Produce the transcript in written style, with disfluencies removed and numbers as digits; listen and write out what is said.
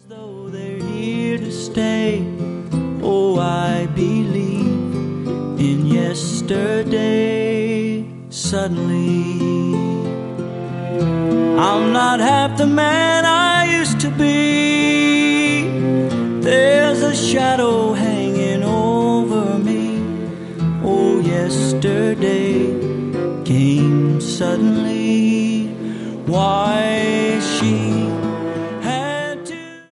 though they're here to stay. Oh, I believe in yesterday. Suddenly, I'm not half the man I used to be. There's a shadow hanging over me. Oh, yesterday came suddenly. Why